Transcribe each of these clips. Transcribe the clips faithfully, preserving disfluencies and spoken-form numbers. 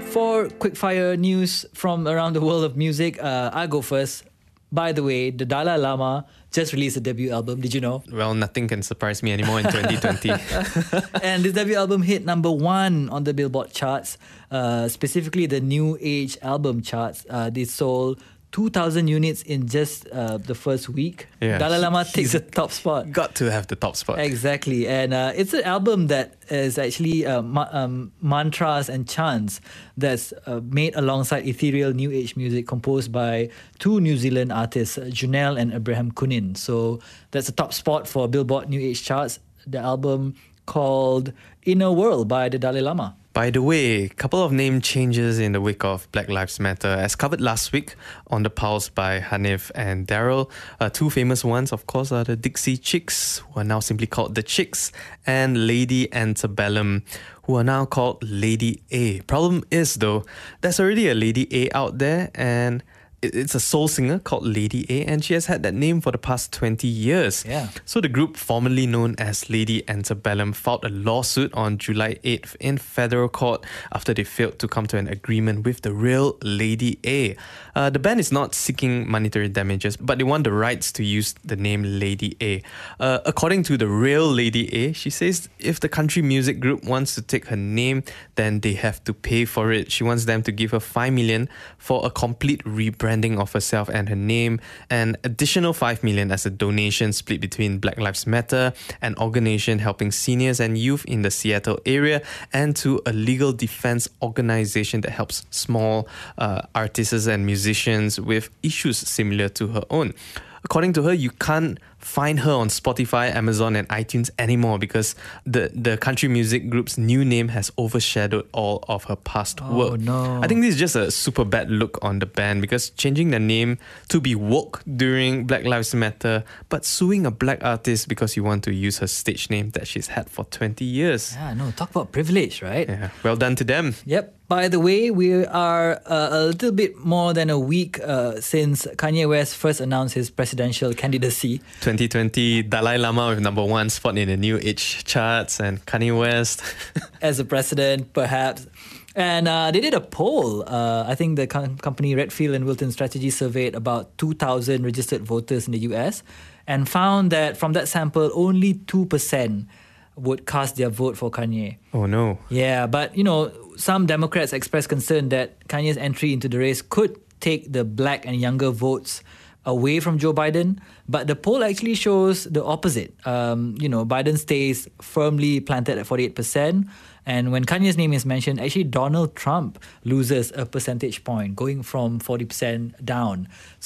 For quickfire news from around the world of music, uh, I'll go first. By the way, the Dalai Lama just released a debut album. Did you know? Well, nothing can surprise me anymore in twenty twenty. And this debut album hit number one on the Billboard charts, uh, specifically the New Age album charts. Uh, they sold two thousand units in just uh, the first week. Yeah, Dalai Lama he- takes the top spot. Got to have the top spot. Exactly. And uh, it's an album that is actually uh, ma- um, mantras and chants that's uh, made alongside ethereal new age music composed by two New Zealand artists, uh, Junelle and Abraham Kunin. So that's a top spot for Billboard New Age charts. The album called Inner World by the Dalai Lama. By the way, a couple of name changes in the wake of Black Lives Matter, as covered last week on The Pulse by Hanif and Daryl. Uh, two famous ones, of course, are the Dixie Chicks, who are now simply called The Chicks, and Lady Antebellum, who are now called Lady A. Problem is, though, there's already a Lady A out there, and it's a soul singer called Lady A, and she has had that name for the past twenty years. Yeah. So the group, formerly known as Lady Antebellum, filed a lawsuit on July eighth in federal court after they failed to come to an agreement with the real Lady A. Uh, the band is not seeking monetary damages, but they want the rights to use the name Lady A. Uh, according to the real Lady A, she says if the country music group wants to take her name, then they have to pay for it. She wants them to give her five million dollars for a complete rebranding of herself and her name, and additional five million dollars as a donation split between Black Lives Matter, an organization helping seniors and youth in the Seattle area, and to a legal defense organization that helps small uh, artists and musicians with issues similar to her own. According to her, you can't find her on Spotify, Amazon and iTunes anymore because the, the country music group's new name has overshadowed all of her past Oh, work. no. I think this is just a super bad look on the band because changing their name to be woke during Black Lives Matter, but suing a black artist because you want to use her stage name that she's had for twenty years. Yeah, no, talk about privilege, right? Yeah, well done to them. Yep. By the way, we are uh, a little bit more than a week uh, since Kanye West first announced his presidential candidacy. twenty twenty, Dalai Lama with number one spot in the New Age charts, and Kanye West. As a president, perhaps. And uh, they did a poll. Uh, I think the com- company Redfield and Wilton Strategy surveyed about two thousand registered voters in the U S and found that from that sample, only two percent would cast their vote for Kanye. Oh no. Yeah, but you know, some Democrats expressed concern that Kanye's entry into the race could take the black and younger votes away from Joe Biden. But the poll actually shows the opposite. Um, you know, Biden stays firmly planted at forty-eight percent. And when Kanye's name is mentioned, actually Donald Trump loses a percentage point, going from forty percent down.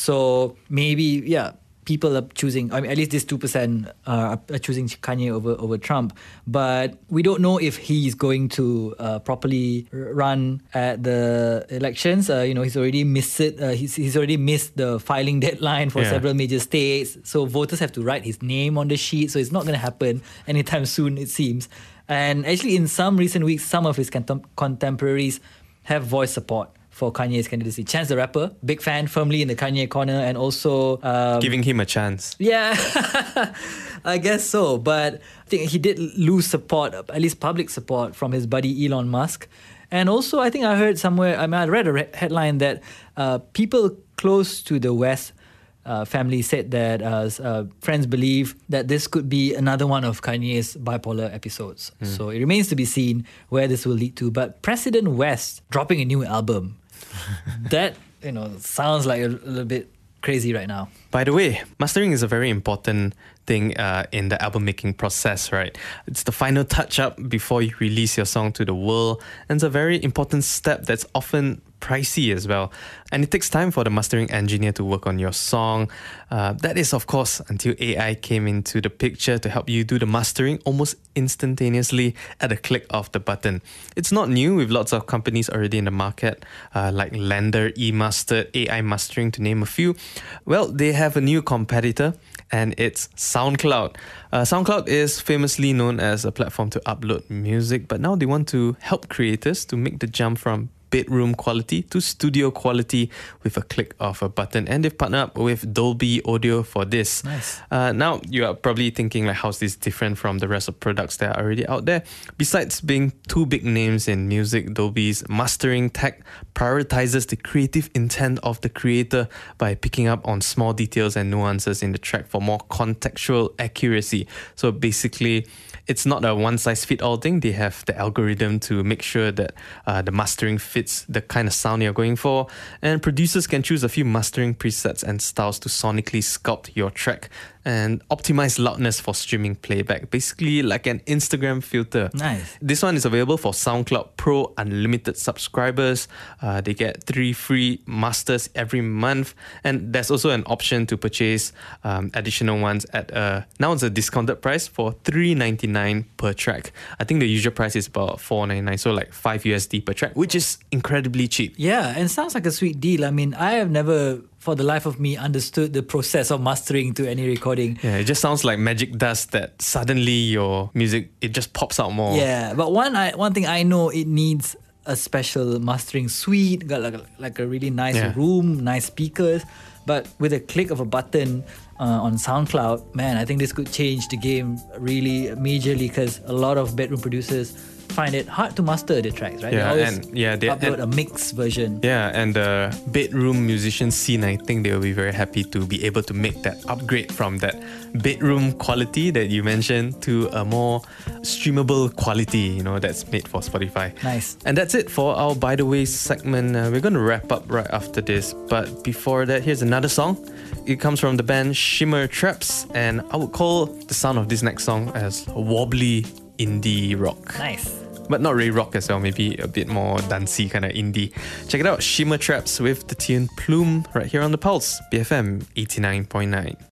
So maybe, yeah, people are choosing, I mean, at least this two percent uh, are choosing Kanye over, over Trump. But we don't know if he's going to uh, properly run at the elections. Uh, you know, he's already missed it. Uh, he's, he's already missed the filing deadline for Yeah. several major states. So voters have to write his name on the sheet. So it's not going to happen anytime soon, it seems. And actually, in some recent weeks, some of his contem- contemporaries have voiced support for Kanye's candidacy. Chance the Rapper, big fan, firmly in the Kanye corner, and also um, Giving him a chance. yeah, I guess so. But I think he did lose support, at least public support, from his buddy Elon Musk. And also, I think I heard somewhere, I mean, I read a re- headline that uh, people close to the West uh, family said that uh, uh, friends believe that this could be another one of Kanye's bipolar episodes. Mm. So it remains to be seen where this will lead to. But President West dropping a new album, that, you know, sounds like a, a little bit crazy right now. By the way, mastering is a very important thing uh, in the album making process, right? It's the final touch up before you release your song to the world, and it's a very important step that's often pricey as well. And it takes time for the mastering engineer to work on your song. Uh, that is, of course, until A I came into the picture to help you do the mastering almost instantaneously at a click of the button. It's not new, with lots of companies already in the market, uh, like Lender, eMastered, A I Mastering, to name a few. Well, they have a new competitor, and it's SoundCloud. Uh, SoundCloud is famously known as a platform to upload music, but now they want to help creators to make the jump from bedroom quality to studio quality with a click of a button. And they've partnered up with Dolby Audio for this. Nice. Uh, now, you are probably thinking, like, how's this different from the rest of products that are already out there? Besides being two big names in music, Dolby's mastering tech prioritizes the creative intent of the creator by picking up on small details and nuances in the track for more contextual accuracy. So basically, it's not a one-size-fit-all thing. They have the algorithm to make sure that uh, the mastering fits the kind of sound you're going for. And producers can choose a few mastering presets and styles to sonically sculpt your track and optimize loudness for streaming playback. Basically like an Instagram filter. Nice. This one is available for SoundCloud Pro Unlimited subscribers. Uh, they get three free masters every month. And there's also an option to purchase um, additional ones at a, now it's a discounted price for three dollars and ninety-nine cents per track. I think the usual price is about four dollars and ninety-nine cents, so like five U S D per track, which is incredibly cheap. Yeah, and sounds like a sweet deal. I mean, I have never, for the life of me, understood the process of mastering to any recording. Yeah, it just sounds like magic dust that suddenly your music, it just pops out more. Yeah, but one I, one thing I know, it needs a special mastering suite, got like a, like a really nice Yeah. room, nice speakers. But with a click of a button uh, on SoundCloud, man, I think this could change the game really majorly, because a lot of bedroom producers find it hard to master the tracks, right? Yeah, they always and yeah, they upload and, a mix version. Yeah, and the bedroom musician scene, I think they will be very happy to be able to make that upgrade from that bedroom quality that you mentioned to a more streamable quality, you know, that's made for Spotify. Nice. And that's it for our By The Way segment. Uh, we're going to wrap up right after this. But before that, here's another song. It comes from the band Shimmer Traps, and I would call the sound of this next song as wobbly indie rock. Nice. But not really rock as well, maybe a bit more dancey kind of indie. Check it out, Shimmer Traps with the tune Plume right here on The Pulse, B F M eighty-nine point nine.